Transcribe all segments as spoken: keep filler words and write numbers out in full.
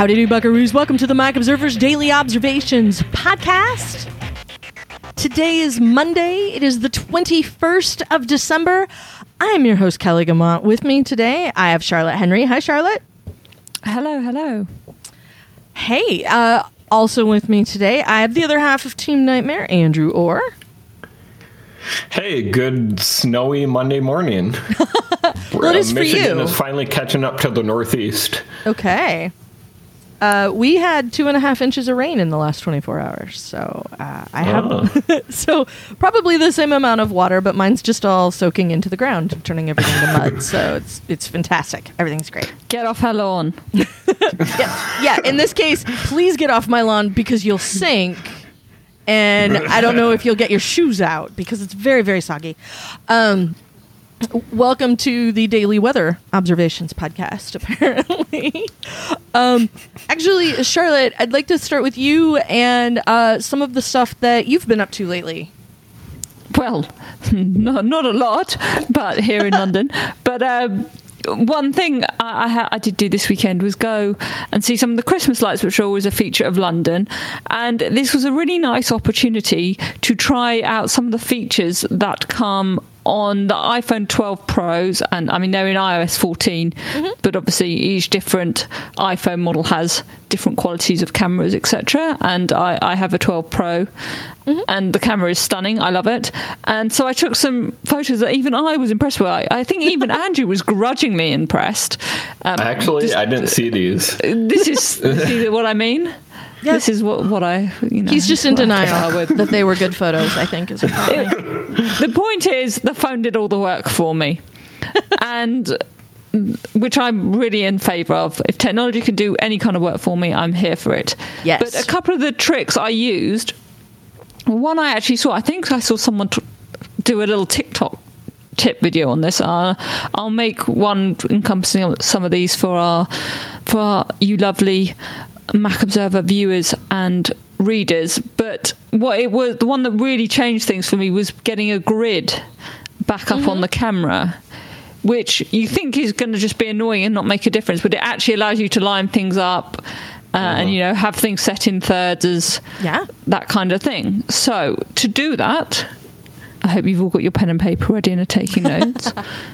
Howdy do, buckaroos. Welcome to the Mac Observer's Daily Observations podcast. Today is Monday. It is the twenty-first of December. I am your host, Kelly Gamont. With me today, I have Charlotte Henry. Hi, Charlotte. Hello, hello. Hey, uh, also with me today, I have the other half of Team Nightmare, Andrew Orr. Hey, good snowy Monday morning. Well, it is uh, for Michigan you. is finally catching up to the Northeast. Okay. Uh, we had two and a half inches of rain in the last twenty-four hours, so uh, I have Oh. so probably the same amount of water, but mine's just all soaking into the ground, turning everything to mud. So it's it's fantastic. Everything's great. Get off her lawn. Yeah, yeah. In this case, please get off my lawn because you'll sink, and I don't know if you'll get your shoes out because it's very very soggy. Um, Welcome to the Daily Weather Observations podcast, apparently. um, actually, Charlotte, I'd like to start with you and uh, some of the stuff that you've been up to lately. Well, not, not a lot, but here in London. But um, one thing I, I, ha- I did do this weekend was go and see some of the Christmas lights, which are always a feature of London. And this was a really nice opportunity to try out some of the features that come on the iPhone twelve Pros, and I mean they're in i O S fourteen, mm-hmm. but obviously each different iPhone model has different qualities of cameras, et cetera. And I, I have a twelve Pro, mm-hmm. and the camera is stunning. I love it. And so I took some photos that even I was impressed with. I, I think even Andrew was grudgingly impressed. Um, Actually, this, I didn't see these. This is see what I mean. Yeah. This is what, what I, you know. He's just in denial that they were good photos, I think. Is The point is, the phone did all the work for me. And which I'm really in favour of. If technology can do any kind of work for me, I'm here for it. Yes. But a couple of the tricks I used, one I actually saw, I think I saw someone t- do a little TikTok tip video on this. Uh, I'll make one encompassing some of these for our, for our, you lovely Mac Observer viewers and readers. But what it was, the one that really changed things for me was getting a grid back up mm-hmm. on the camera, which you think is going to just be annoying and not make a difference, but it actually allows you to line things up uh, uh-huh. and, you know, have things set in thirds as yeah. that kind of thing. So to do that, I hope you've all got your pen and paper ready and are taking notes.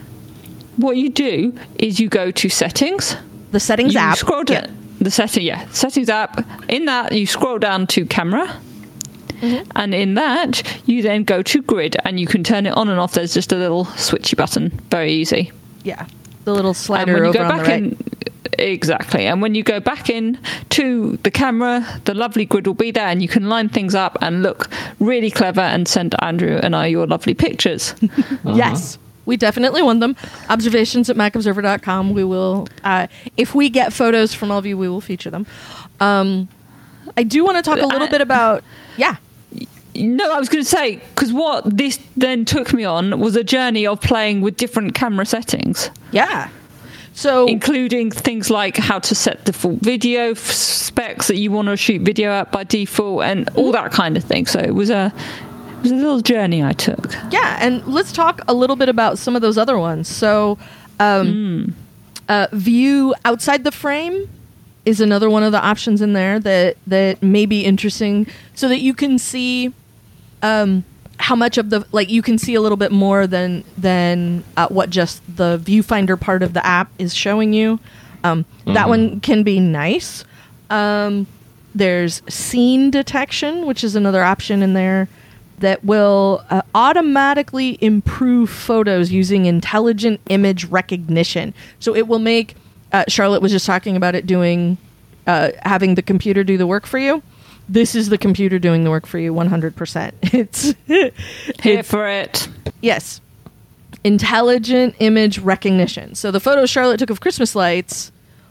What you do is you go to settings. The settings you app. Scroll down. Yeah. The setting, yeah, settings app. In that, you scroll down to camera, mm-hmm. and in that, you then go to grid, and you can turn it on and off. There's just a little switchy button, very easy. Yeah, the little slider and when you over go on back the right. in, exactly. And when you go back in to the camera, the lovely grid will be there, and you can line things up and look really clever and send Andrew and I your lovely pictures. uh-huh. Yes. We definitely want them. Observations at mac observer dot com. We will, uh, if we get photos from all of you, we will feature them. Um, I do want to talk a little uh, bit about, yeah. No, I was going to say, because what this then took me on was a journey of playing with different camera settings. Yeah. So, including things like how to set default video f- specs that you want to shoot video at by default and all that kind of thing. So it was a... It was a little journey I took. Yeah, and let's talk a little bit about some of those other ones. So, um, mm. uh, view outside the frame is another one of the options in there that, that may be interesting, so that you can see um, how much of the, like, you can see a little bit more than than uh, what just the viewfinder part of the app is showing you. Um, mm-hmm. That one can be nice. Um, there's scene detection, which is another option in there, that will uh, automatically improve photos using intelligent image recognition. So it will make, uh, Charlotte was just talking about it doing, uh, having the computer do the work for you. This is the computer doing the work for you one hundred percent. It's here it's, for it. Yes. Intelligent image recognition. So the photos Charlotte took of Christmas lights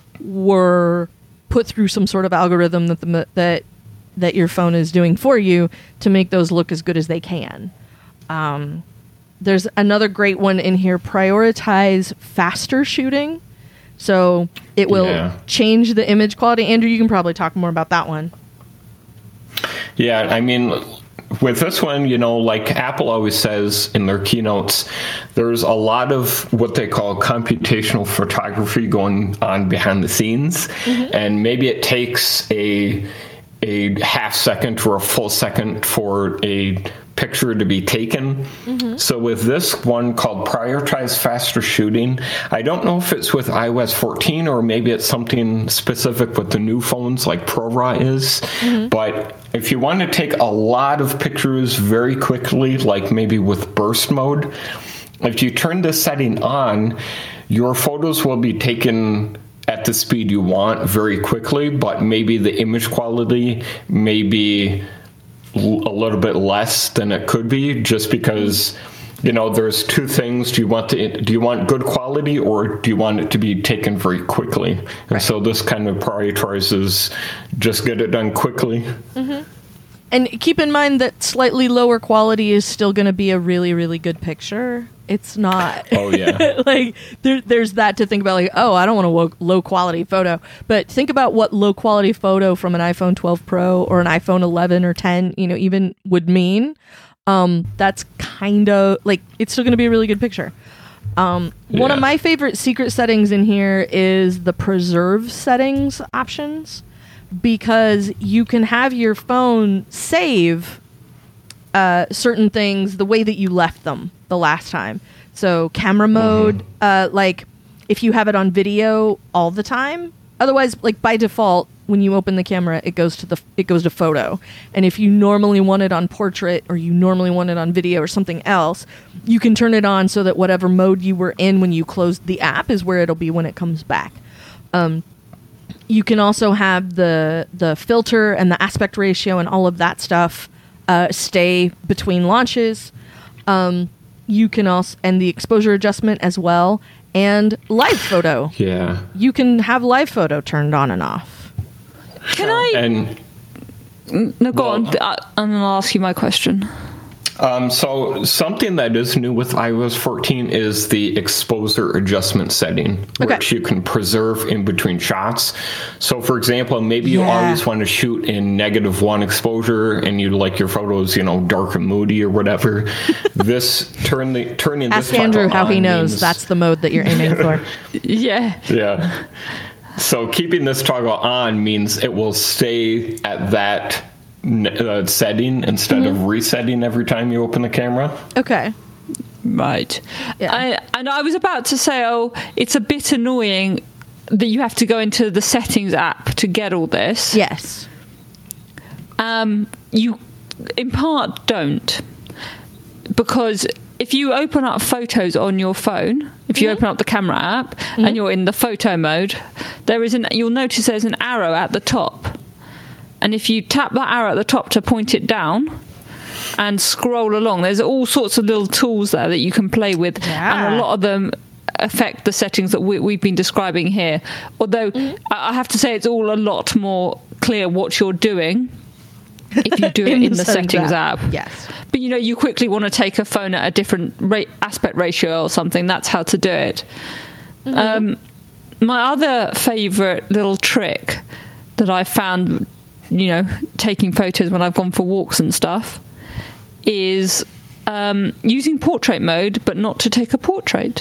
were put through some sort of algorithm that the, that that your phone is doing for you to make those look as good as they can. Um, there's another great one in here, prioritize faster shooting. So it will yeah. change the image quality. Andrew, you can probably talk more about that one. Yeah, I mean, with this one, you know, like Apple always says in their keynotes, there's a lot of what they call computational photography going on behind the scenes. Mm-hmm. And maybe it takes a a half second or a full second for a picture to be taken. Mm-hmm. So with this one called Prioritize Faster Shooting, I don't know if it's with i O S fourteen or maybe it's something specific with the new phones like ProRAW is. Mm-hmm. But if you want to take a lot of pictures very quickly, like maybe with burst mode, if you turn this setting on, your photos will be taken at the speed you want very quickly, but maybe the image quality may be a little bit less than it could be, just because, you know, there's two things. Do you want to, do you want good quality, or do you want it to be taken very quickly? And right. so this kind of prioritizes just get it done quickly. Mm-hmm. And keep in mind that slightly lower quality is still going to be a really, really good picture. It's not. Oh, yeah. like, there, there's that to think about. Like, oh, I don't want a low, low quality photo. But think about what low quality photo from an iPhone twelve Pro or an iPhone eleven or ten, you know, even would mean. Um, that's kind of, like, it's still going to be a really good picture. Um, yeah. One of my favorite secret settings in here is the preserve settings options, because you can have your phone save uh, certain things the way that you left them the last time. So camera mode, mm-hmm. uh, like if you have it on video all the time, otherwise, like by default, when you open the camera, it goes to the it goes to photo. And if you normally want it on portrait, or you normally want it on video or something else, you can turn it on so that whatever mode you were in when you closed the app is where it'll be when it comes back. Um, you can also have the the filter and the aspect ratio and all of that stuff uh, stay between launches. Um, you can also, and the exposure adjustment as well, and live photo. Yeah. You can have live photo turned on and off. Can I? And no, go well, on. I, I'm going to ask you my question. Um, so something that is new with i O S fourteen is the exposure adjustment setting, okay. which you can preserve in between shots. So, for example, maybe you yeah. always want to shoot in negative one exposure, and you like your photos, you know, dark and moody or whatever. this turn the turning Ask this Andrew how he knows means, that's the mode that you're aiming for. yeah. Yeah. So keeping this toggle on means it will stay at that Uh, setting instead mm-hmm. of resetting every time you open the camera. Okay. Right. Yeah. I, and I was about to say, oh, it's a bit annoying that you have to go into the settings app to get all this. Yes. Um, you, in part, don't. Because if you open up photos on your phone, if you mm-hmm. open up the camera app mm-hmm. and you're in the photo mode, there is an, you'll notice there's an arrow at the top. And if you tap that arrow at the top to point it down and scroll along, there's all sorts of little tools there that you can play with. Yeah. And a lot of them affect the settings that we, we've been describing here. Although mm-hmm. I have to say it's all a lot more clear what you're doing if you do it in, in the, the settings, settings app. app. Yes. But, you know, you quickly want to take a phone at a different rate, aspect ratio or something. That's how to do it. Mm-hmm. Um, my other favourite little trick that I found, you know, taking photos when I've gone for walks and stuff, is um, using portrait mode, but not to take a portrait.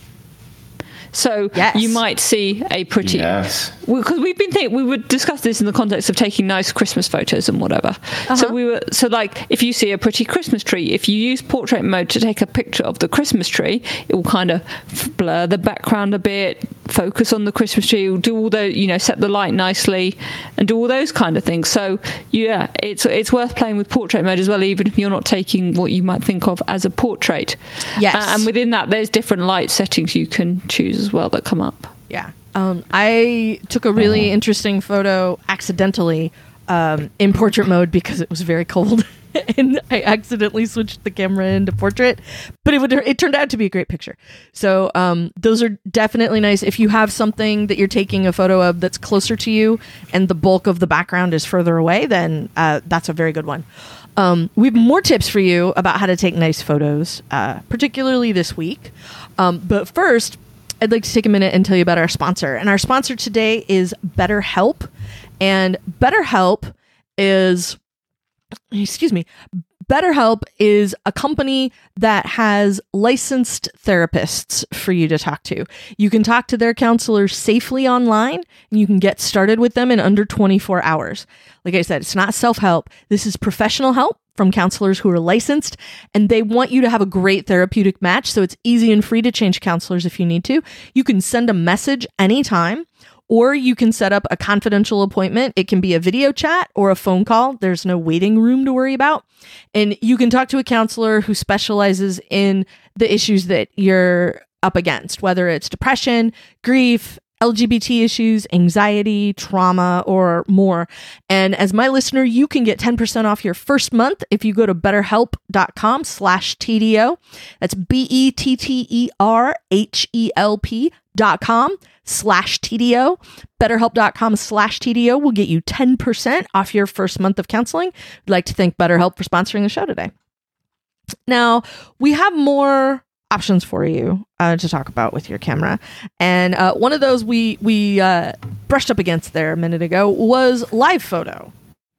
So yes. you might see a pretty... Yes. Because we've been thinking, we would discuss this in the context of taking nice Christmas photos and whatever. Uh-huh. So we were, so like, if you see a pretty Christmas tree, if you use portrait mode to take a picture of the Christmas tree, it will kind of blur the background a bit, focus on the Christmas tree, do all those, you know, set the light nicely, and do all those kind of things. So yeah, it's it's worth playing with portrait mode as well, even if you're not taking what you might think of as a portrait. Yes. Uh, and within that, there's different light settings you can choose as well that come up. Yeah. Um, I took a really interesting photo accidentally um, in portrait mode because it was very cold, and I accidentally switched the camera into portrait. But it would it turned out to be a great picture. So um, those are definitely nice if you have something that you're taking a photo of that's closer to you, and the bulk of the background is further away. Then uh, that's a very good one. Um, we have more tips for you about how to take nice photos, uh, particularly this week. Um, but first, I'd like to take a minute and tell you about our sponsor. And our sponsor today is BetterHelp. And BetterHelp is, excuse me, BetterHelp is a company that has licensed therapists for you to talk to. You can talk to their counselors safely online, and you can get started with them in under twenty-four hours. Like I said, it's not self-help. This is professional help from counselors who are licensed, and they want you to have a great therapeutic match, so it's easy and free to change counselors if you need to. You can send a message anytime, or you can set up a confidential appointment. It can be a video chat or a phone call. There's no waiting room to worry about. And you can talk to a counselor who specializes in the issues that you're up against, whether it's depression, grief, L G B T issues, anxiety, trauma, or more. And as my listener, you can get ten percent off your first month if you go to betterhelp.com slash TDO. That's B-E-T-T-E-R-H-E-L-P dot com slash TDO. BetterHelp.com slash TDO will get you ten percent off your first month of counseling. I'd like to thank BetterHelp for sponsoring the show today. Now, we have more options for you uh, to talk about with your camera. And uh, one of those we, we uh, brushed up against there a minute ago was live photo.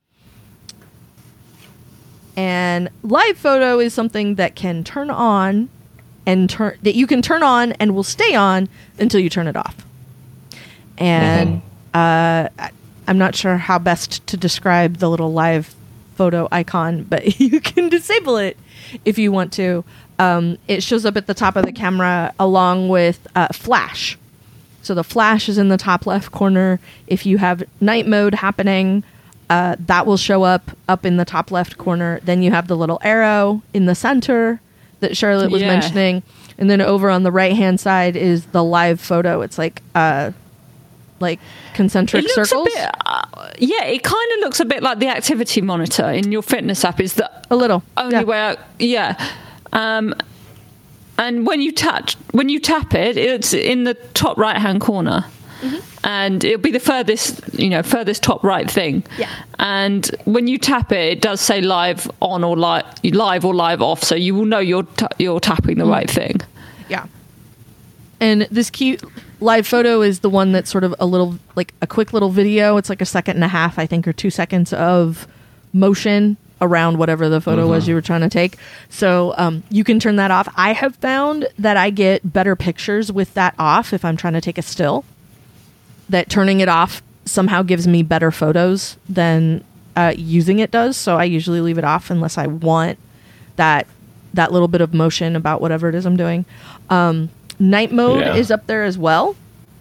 And live photo is something that can turn on and turn that you can turn on and will stay on until you turn it off. And mm-hmm. uh, I'm not sure how best to describe the little live photo icon, but you can disable it if you want to. Um, it shows up at the top of the camera along with uh, flash. So the flash is in the top left corner. If you have night mode happening, uh, that will show up up in the top left corner. Then you have the little arrow in the center that Charlotte was yeah. mentioning. And then over on the right-hand side is the live photo. It's like uh, like concentric it looks circles. A bit, uh, yeah, it kind of looks a bit like the activity monitor in your fitness app. Is the a little only yeah. way? I, yeah. Um, and when you touch, when you tap it, it's in the top right-hand corner, mm-hmm. and it'll be the furthest, you know, furthest top right thing. Yeah. And when you tap it, it does say live on or live, live or live off, so you will know you're t- you're tapping the mm-hmm. right thing. Yeah. And this cute live photo is the one that's sort of a little, like a quick little video. It's like a second and a half, I think, or two seconds of motion around whatever the photo mm-hmm. was you were trying to take. So um, you can turn that off. I have found that I get better pictures with that off if I'm trying to take a still. That turning it off somehow gives me better photos than uh, using it does. So I usually leave it off unless I want that that little bit of motion about whatever it is I'm doing. Um, night mode yeah. is up there as well.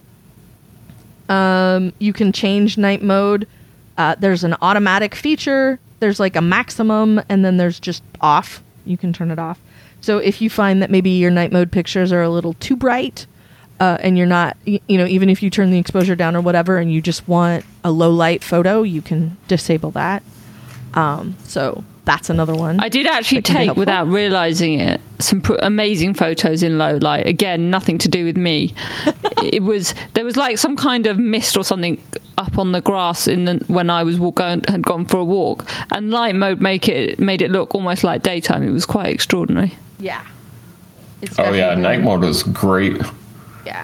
Um, you can change night mode. Uh, there's an automatic feature. There's like a maximum, and then there's just off. You can turn it off. So if you find that maybe your night mode pictures are a little too bright, uh, and you're not, you know, even if you turn the exposure down or whatever, and you just want a low light photo, you can disable that. Um, so that's another one. I did actually take, without realizing it, some pr- amazing photos in low light. Again, nothing to do with me. It was there was like some kind of mist or something up on the grass in the, when I was walk- going, had gone for a walk, and light mode make it made it look almost like daytime. It was quite extraordinary. Yeah. It's oh yeah, night mode is great. Yeah.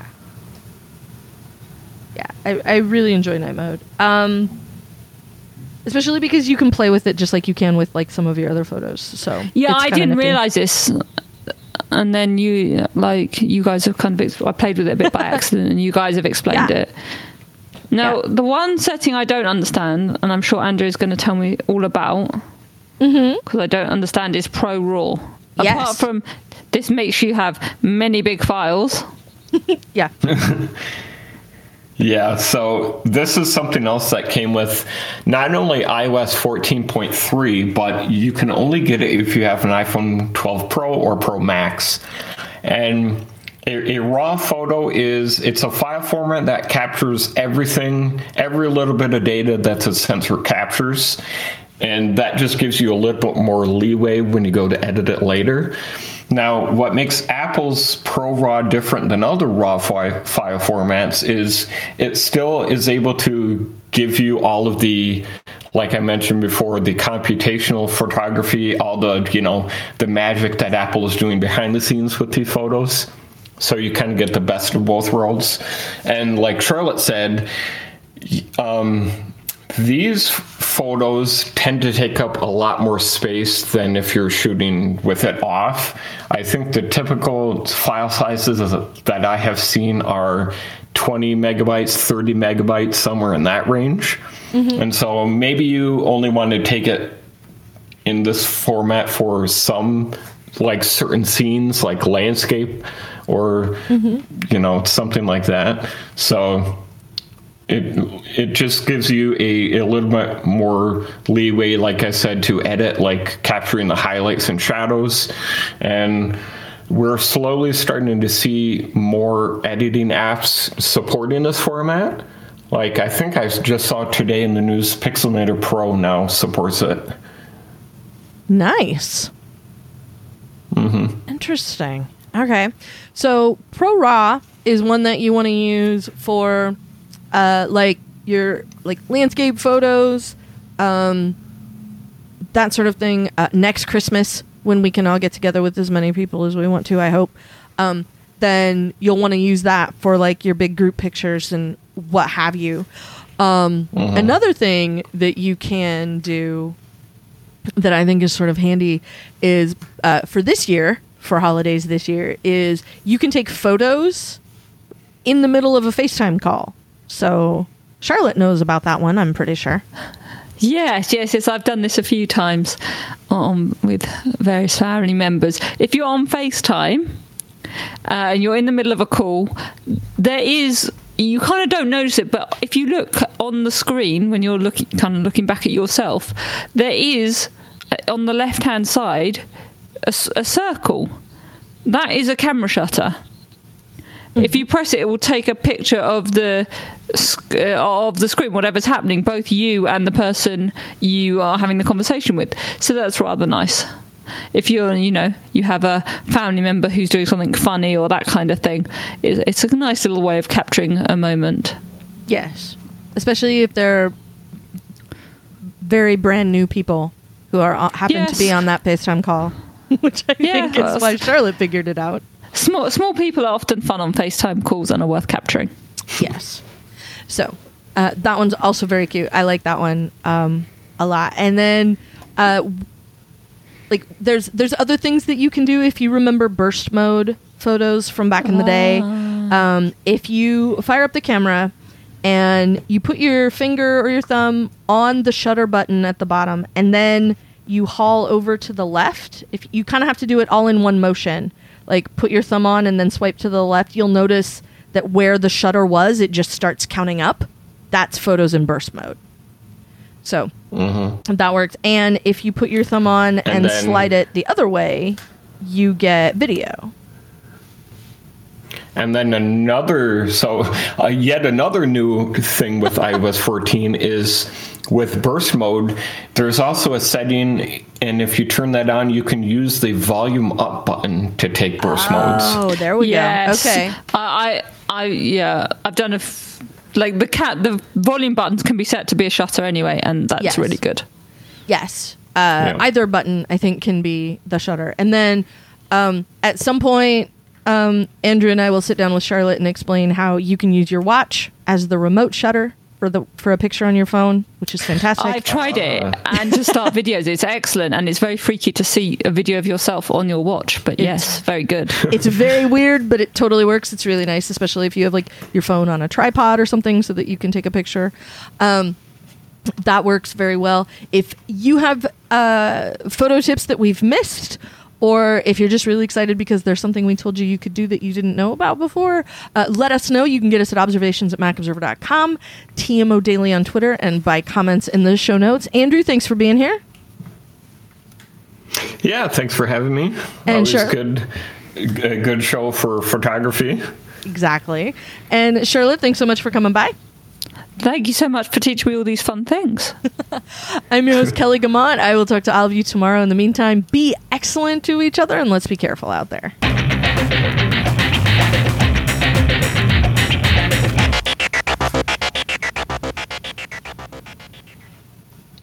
Yeah, I, I really enjoy night mode. Um. Especially because you can play with it just like you can with like some of your other photos. So yeah, I didn't realize this, and then you like you guys have kind of I played with it a bit by accident, and you guys have explained yeah. it. Now, yeah. the one setting I don't understand, and I'm sure Andrew is going to tell me all about, because mm-hmm. I don't understand, is Pro Raw. Yes. Apart from this, makes you have many big files. yeah. Yeah, so this is something else that came with not only i O S fourteen point three, but you can only get it if you have an iPhone twelve Pro or Pro Max. And a, a RAW photo is, it's a file format that captures everything, every little bit of data that the sensor captures. And that just gives you a little bit more leeway when you go to edit it later. Now, what makes Apple's ProRAW different than other RAW fi- file formats is it still is able to give you all of the, like I mentioned before, the computational photography, all the, you know, the magic that Apple is doing behind the scenes with these photos. So you kind of get the best of both worlds. And like Charlotte said, um, these photos tend to take up a lot more space than if you're shooting with it off. I think the typical file sizes that I have seen are twenty megabytes, thirty megabytes, somewhere in that range. Mm-hmm. And so maybe you only want to take it in this format for some, like certain scenes, like landscape or, mm-hmm. you know, something like that. So it it just gives you a, a little bit more leeway, like I said, to edit, like capturing the highlights and shadows. And we're slowly starting to see more editing apps supporting this format. Like, I think I just saw today in the news, Pixelmator Pro now supports it. Nice. Mm-hmm. Interesting. Okay. So ProRAW is one that you want to use for uh, like your like landscape photos, um, that sort of thing. Uh, next Christmas, when we can all get together with as many people as we want to, I hope, um, then you'll want to use that for like your big group pictures and what have you. Um, mm-hmm. Another thing that you can do that I think is sort of handy is uh, for this year, for holidays this year, is you can take photos in the middle of a FaceTime call. So Charlotte knows about that one, I'm pretty sure. Yes, yes, yes. I've done this a few times um, with various family members. If you're on FaceTime uh, and you're in the middle of a call, there is, you kind of don't notice it, but if you look on the screen when you're looking, kind of looking back at yourself, there is on the left-hand side a, a circle. That is a camera shutter. Mm-hmm. If you press it, it will take a picture of the uh, of the screen, whatever's happening, both you and the person you are having the conversation with. So that's rather nice. If you're, you know, you have a family member who's doing something funny or that kind of thing, it's a nice little way of capturing a moment. Yes, especially if they're very brand new people who are happen yes. to be on that FaceTime call, which I yeah, think is why Charlotte figured it out. Small small people are often fun on FaceTime calls and are worth capturing. Yes. So uh, that one's also very cute. I like that one um, a lot. And then uh, like there's there's other things that you can do if you remember burst mode photos from back in the day. Um, if you fire up the camera and you put your finger or your thumb on the shutter button at the bottom and then you haul over to the left, if you kind of have to do it all in one motion. Like put your thumb on and then swipe to the left, you'll notice that where the shutter was, it just starts counting up. That's photos in burst mode. So mm-hmm. that works. And if you put your thumb on and, and then, slide it the other way, you get video. And then another, so uh, yet another new thing with iOS fourteen is with burst mode, there's also a setting, and if you turn that on, you can use the volume up button to take burst oh, modes. Oh, there we yes. go. Okay. I, I, yeah, I've done a, f- like the cat, the volume buttons can be set to be a shutter anyway, and that's yes. really good. Yes. Uh, yeah. Either button, I think, can be the shutter. And then um, at some point, um, Andrew and I will sit down with Charlotte and explain how you can use your watch as the remote shutter for the for a picture on your phone, which is fantastic. I've tried it, and to start videos, it's excellent, and it's very freaky to see a video of yourself on your watch. But yes, it's, very good. It's very weird, but it totally works. It's really nice, especially if you have like your phone on a tripod or something, so that you can take a picture. Um, that works very well. If you have uh, photo tips that we've missed, or if you're just really excited because there's something we told you you could do that you didn't know about before, uh, let us know. You can get us at observations at mac observer dot com, T M O Daily on Twitter, and by comments in the show notes. Andrew, thanks for being here. Yeah, thanks for having me. And Always sure. good, a good show for photography. Exactly. And Charlotte, thanks so much for coming by. Thank you so much for teaching me all these fun things. I'm your host, Kelly Gamont. I will talk to all of you tomorrow. In the meantime, be excellent to each other and let's be careful out there.